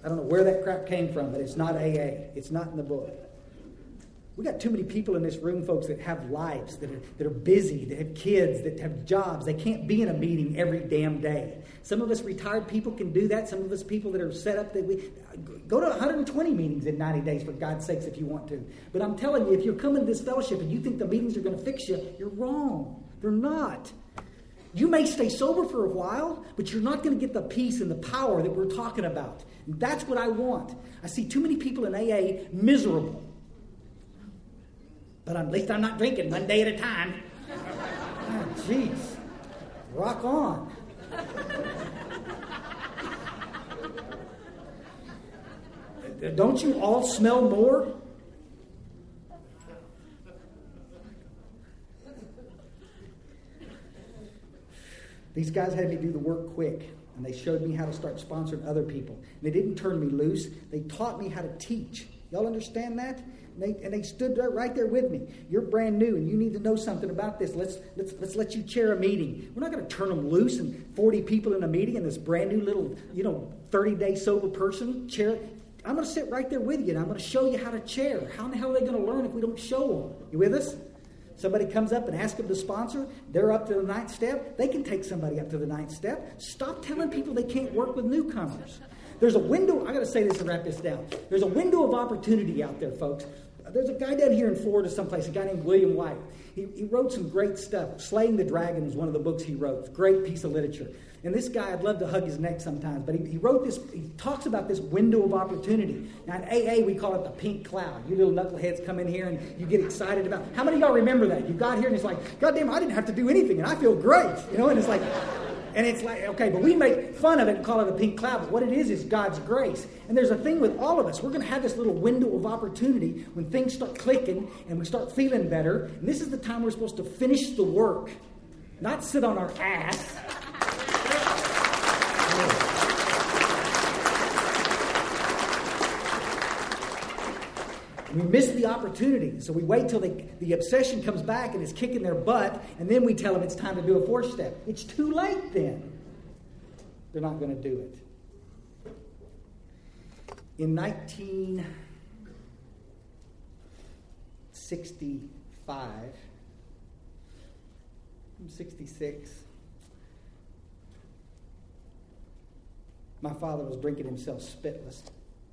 I don't know where that crap came from, but it's not A A. It's not in the book. We got too many people in this room, folks, that have lives, that are, that are busy, that have kids, that have jobs. They can't be in a meeting every damn day. Some of us retired people can do that. Some of us people that are set up, that we go to one hundred twenty meetings in ninety days, for God's sakes, if you want to. But I'm telling you, if you're coming to this fellowship and you think the meetings are going to fix you, you're wrong. They're not. You may stay sober for a while, but you're not going to get the peace and the power that we're talking about. And that's what I want. I see too many people in A A miserable. But at least I'm not drinking one day at a time. Oh, jeez. Rock on. Don't you all smell more? These guys had me do the work quick, and they showed me how to start sponsoring other people. And they didn't turn me loose. They taught me how to teach. Y'all understand that? And they, and they stood there, right there with me. You're brand new, and you need to know something about this. Let's let's let's let you chair a meeting. We're not going to turn them loose and forty people in a meeting, and this brand new little, you know, thirty-day sober person chair. I'm going to sit right there with you, and I'm going to show you how to chair. How in the hell are they going to learn if we don't show them? You with us? Somebody comes up and asks them to sponsor. They're up to the ninth step. They can take somebody up to the ninth step. Stop telling people they can't work with newcomers. There's a window. I got to say this and wrap this down. There's a window of opportunity out there, folks. There's a guy down here in Florida someplace, a guy named William White. He, he wrote some great stuff. Slaying the Dragon was one of the books he wrote. It's a great piece of literature. And this guy, I'd love to hug his neck sometimes, but he, he wrote this, he talks about this window of opportunity. Now in A A, we call it the pink cloud. You little knuckleheads come in here and you get excited about, how many of y'all remember that? You got here and it's like, God damn, I didn't have to do anything and I feel great. You know, and it's like, and it's like, okay, but we make fun of it and call it a pink cloud. But what it is is God's grace. And there's a thing with all of us. We're going to have this little window of opportunity when things start clicking and we start feeling better. And this is the time we're supposed to finish the work, not sit on our ass. We miss the opportunity. So we wait till they, the obsession comes back and is kicking their butt, and then we tell them it's time to do a fourth step. It's too late then. They're not going to do it. In nineteen sixty-five, I'm sixty-six, my father was drinking himself spitless.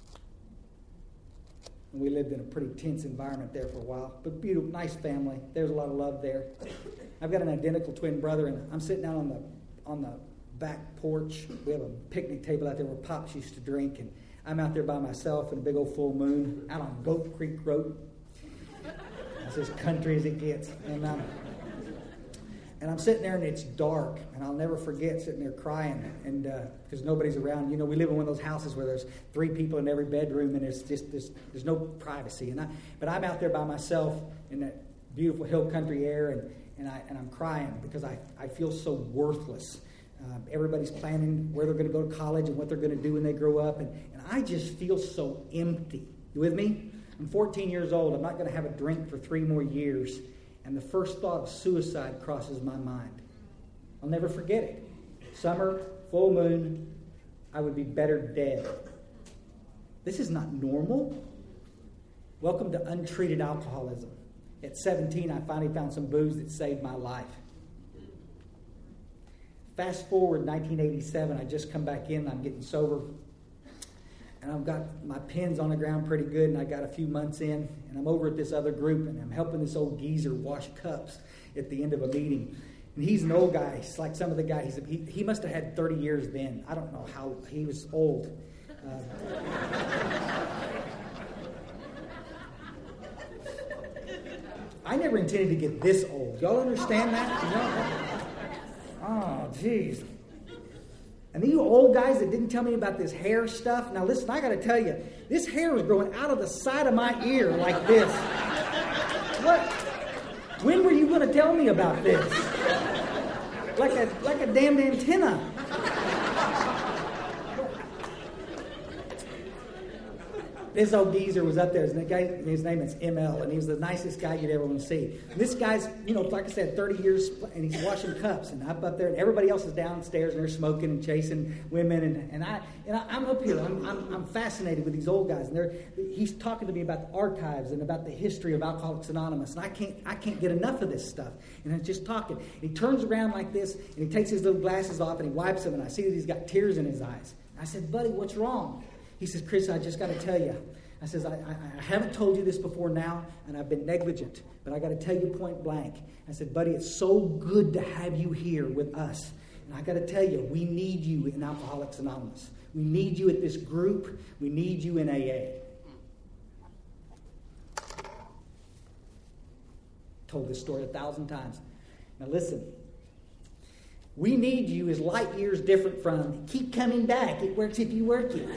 And we lived in a pretty tense environment there for a while. But beautiful, nice family. There's a lot of love there. I've got an identical twin brother, and I'm sitting out on the on the back porch. We have a picnic table out there where Pops used to drink, and I'm out there by myself in a big old full moon out on Goat Creek Road. It's as country as it gets. And um, and I'm sitting there, and it's dark, and I'll never forget sitting there crying, and because uh, nobody's around. You know, we live in one of those houses where there's three people in every bedroom, and it's just there's, there's no privacy. And I, but I'm out there by myself in that beautiful hill country air, and and I and I'm crying because I, I feel so worthless. Uh, everybody's planning where they're going to go to college and what they're going to do when they grow up, and, and I just feel so empty. You with me? I'm fourteen years old. I'm not going to have a drink for three more years. And the first thought of suicide crosses my mind. I'll never forget it. Summer, full moon, I would be better dead. This is not normal. Welcome to untreated alcoholism. At seventeen, I finally found some booze that saved my life. Fast forward nineteen eighty-seven, I just come back in, I'm getting sober. And I've got my pins on the ground pretty good, and I got a few months in, and I'm over at this other group, and I'm helping this old geezer wash cups at the end of a meeting. And he's an old guy. He's like some of the guys. He, he must have had thirty years then. I don't know how. He was old. Uh, I never intended to get this old. Y'all understand that? You know? Oh, jeez. And you old guys that didn't tell me about this hair stuff. Now listen, I got to tell you, this hair was growing out of the side of my ear like this. What? When were you going to tell me about this? Like a like a damned antenna. this old geezer was up there. His, guy, his name is M L, and he was the nicest guy you'd ever want to see. And this guy's, you know, like I said, thirty years, and he's washing cups, and I'm up there, and everybody else is downstairs, and they're smoking and chasing women, and, and, I, and I, I'm up here. I'm, I'm, I'm fascinated with these old guys, and they're, he's talking to me about the archives and about the history of Alcoholics Anonymous, and I can't, I can't get enough of this stuff. And I'm just talking. And he turns around like this, and he takes his little glasses off, and he wipes them, and I see that he's got tears in his eyes. I said, buddy, what's wrong? He says, Chris, I just got to tell you. I says, I, I, I haven't told you this before now, and I've been negligent, but I got to tell you point blank. I said, buddy, it's so good to have you here with us. And I got to tell you, we need you in Alcoholics Anonymous. We need you at this group. We need you in A A. Told this story a thousand times. Now listen. We need you is light years different from keep coming back. It works if you work it.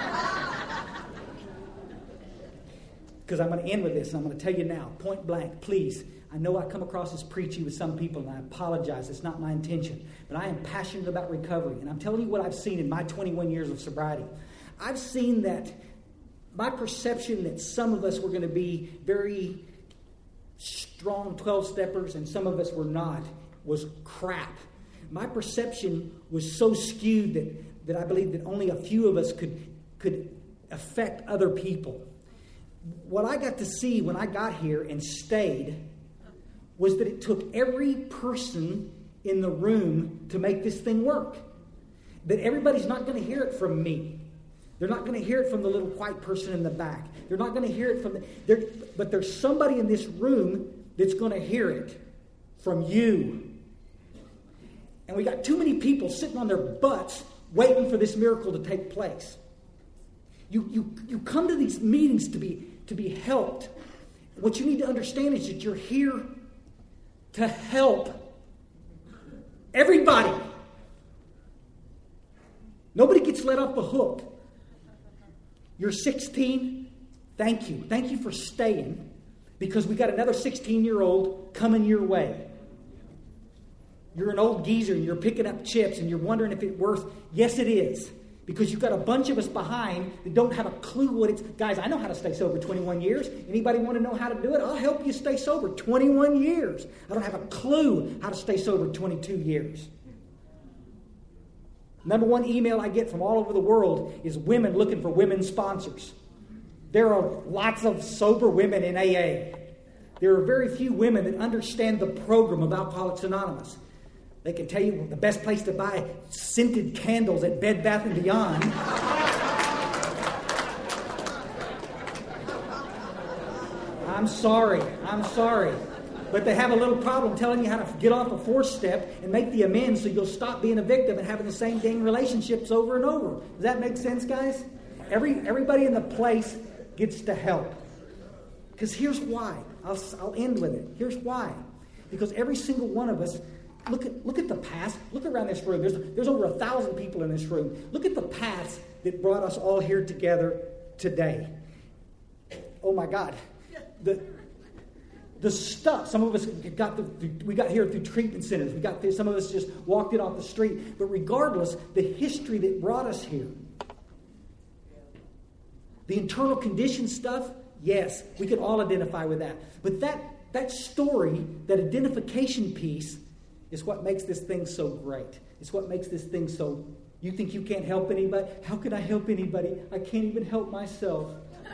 Because I'm going to end with this, and I'm going to tell you now, point blank, please. I know I come across as preachy with some people, and I apologize. It's not my intention. But I am passionate about recovery. And I'm telling you what I've seen in my twenty-one years of sobriety. I've seen that my perception that some of us were going to be very strong twelve-steppers and some of us were not was crap. My perception was so skewed that, that I believed that only a few of us could, could affect other people. What I got to see when I got here and stayed was that it took every person in the room to make this thing work. That everybody's not going to hear it from me. They're not going to hear it from the little white person in the back. They're not going to hear it from the... But there's somebody in this room that's going to hear it from you. And we got too many people sitting on their butts waiting for this miracle to take place. You, you, you come to these meetings to be, to be helped. What you need to understand is that you're here to help everybody. Nobody gets let off the hook. You're sixteen. Thank you. Thank you for staying, because we got another sixteen-year-old coming your way. You're an old geezer and you're picking up chips and you're wondering if it's worth... Yes, it is. Because you've got a bunch of us behind that don't have a clue what it's... Guys, I know how to stay sober twenty-one years. Anybody want to know how to do it? I'll help you stay sober twenty-one years. I don't have a clue how to stay sober twenty-two years. Number one email I get from all over the world is women looking for women sponsors. There are lots of sober women in A A. There are very few women that understand the program of Alcoholics Anonymous. They can tell you the best place to buy scented candles at Bed Bath and Beyond. I'm sorry. I'm sorry. But they have a little problem telling you how to get off a four-step and make the amends so you'll stop being a victim and having the same dang relationships over and over. Does that make sense, guys? Every Everybody in the place gets to help. Because here's why. I'll, I'll end with it. Here's why. Because every single one of us... Look at look at the past. Look around this room. There's, there's over a thousand people in this room. Look at the paths that brought us all here together today. Oh my God. The the stuff. Some of us got the, we got here through treatment centers. We got there, some of us just walked in off the street. But regardless, the history that brought us here. The internal condition stuff, yes, we can all identify with that. But that that story, that identification piece, is what makes this thing so great. It's what makes this thing so... You think you can't help anybody? How can I help anybody? I can't even help myself.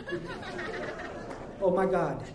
Oh my God.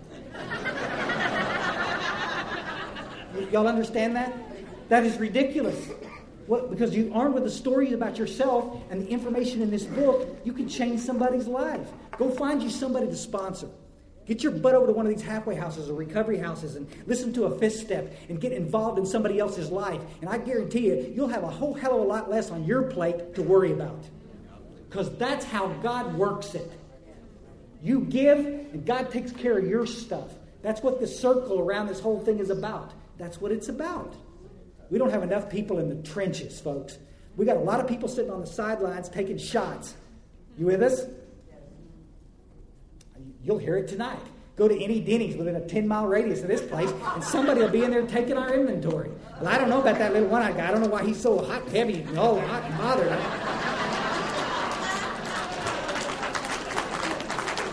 Y- y'all understand that? That is ridiculous. What? Because you armed with the stories about yourself and the information in this book, you can change somebody's life. Go find you somebody to sponsor. Get your butt over to one of these halfway houses or recovery houses and listen to a fifth step and get involved in somebody else's life. And I guarantee you, you'll have a whole hell of a lot less on your plate to worry about. Because that's how God works it. You give and God takes care of your stuff. That's what the circle around this whole thing is about. That's what it's about. We don't have enough people in the trenches, folks. We got a lot of people sitting on the sidelines taking shots. You with us? You'll hear it tonight. Go to any Denny's within a ten-mile radius of this place, and somebody will be in there taking our inventory. Well, I don't know about that little one I got. I don't know why he's so hot and heavy and all hot and bothered.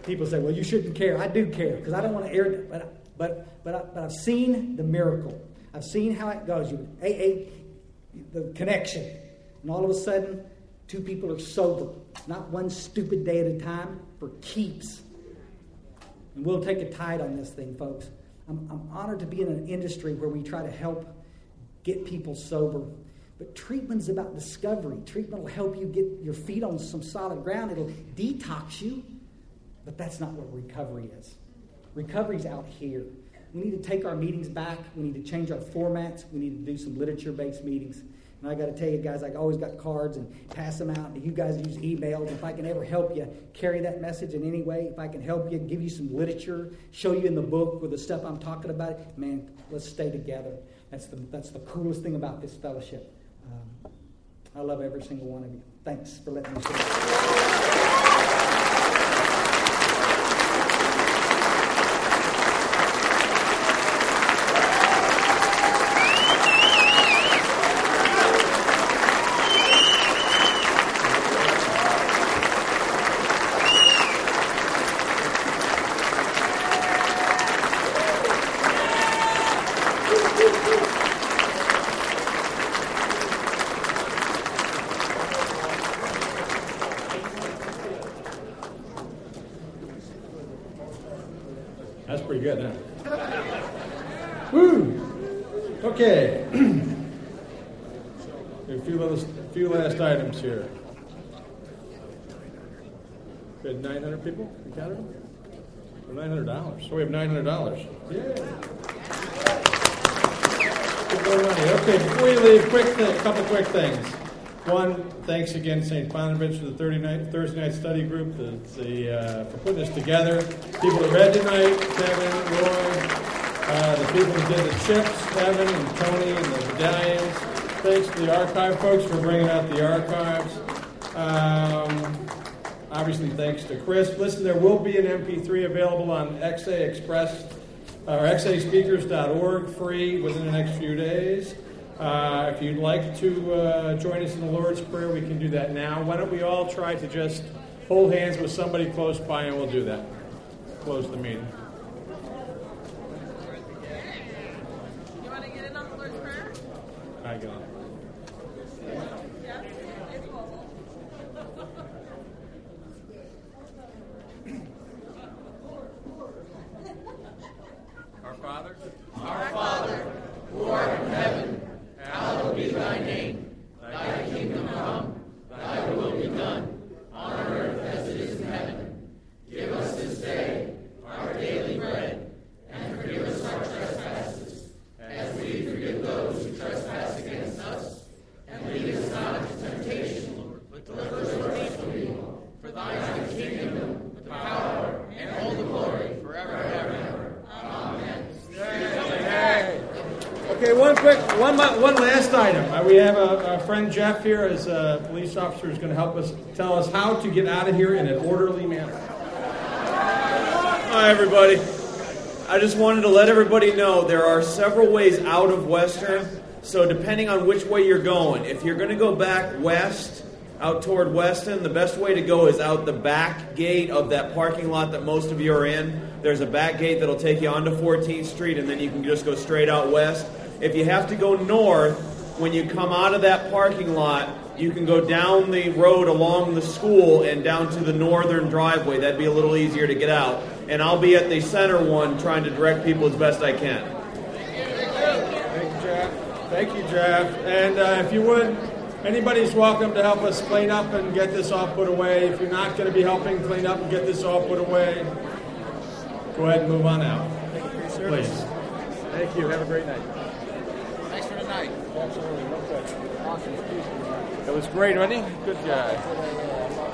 people say, well, you shouldn't care. I do care because I don't want to air, but but but, I, but I've seen the miracle. I've seen how it goes. You, a, a, the connection, and all of a sudden, two people are sober, not one stupid day at a time, for keeps. And we'll take a tide on this thing, folks. I'm, I'm honored to be in an industry where we try to help get people sober. But treatment's about discovery. Treatment will help you get your feet on some solid ground. It'll detox you. But that's not what recovery is. Recovery's out here. We need to take our meetings back. We need to change our formats. We need to do some literature-based meetings. And I got to tell you guys, I always got cards and pass them out. And you guys use emails. If I can ever help you carry that message in any way, if I can help you, give you some literature, show you in the book with the stuff I'm talking about, man, let's stay together. That's the that's the coolest thing about this fellowship. Um, I love every single one of you. Thanks for letting me share. That's pretty good, huh? Woo! Okay. A few last, few last items here. We had nine hundred people? We counted them? For nine hundred dollars. So we have nine hundred dollars. Yeah. Good more money. Okay, before you leave, quick th- couple quick things. One, thanks again, Saint Bonaventure, for the Thursday night, Thursday night study group, the, the, uh, for putting this together. People that read tonight, Kevin, Roy, uh, the people that did the chips, Kevin and Tony and the medallions. Thanks to the archive folks for bringing out the archives. Um, obviously, thanks to Chris. Listen, there will be an M P three available on X A Express or x a speakers dot org free within the next few days. Uh, if you'd like to uh, join us in the Lord's Prayer, we can do that now. Why don't we all try to just hold hands with somebody close by, and we'll do that. Close the meeting. You want to get in on the Lord's Prayer? I got it. Yes, it's mobile. Our Father, Our Father, who art in heaven, hallowed be thy name. Thy kingdom come, thy will be done, on earth as it is in heaven. Give us this day our daily bread, and forgive us our trespasses, as we forgive those who trespass against us. And lead us not into temptation, but deliver us from evil. For thine is the kingdom, the power, and all the glory, forever and ever. Amen. Okay, one quick, one one last item. Uh, we have a, a friend Jeff here as a police officer who's going to help us tell us how to get out of here in an orderly manner. Hi, everybody. I just wanted to let everybody know there are several ways out of Western. So depending on which way you're going, if you're going to go back west, out toward Weston, the best way to go is out the back gate of that parking lot that most of you are in. There's a back gate that'll take you onto fourteenth Street, and then you can just go straight out west. If you have to go north, when you come out of that parking lot, you can go down the road along the school and down to the northern driveway. That'd be a little easier to get out. And I'll be at the center one trying to direct people as best I can. Thank you, Jeff. Thank you, Jeff. And uh, if you would, anybody's welcome to help us clean up and get this all put away. If you're not going to be helping clean up and get this all put away, go ahead and move on out. Thank you for your service. Please. Thank you. Have a great night. Thanks for tonight. Absolutely. No question. Awesome. That was great, wasn't he? Good guy.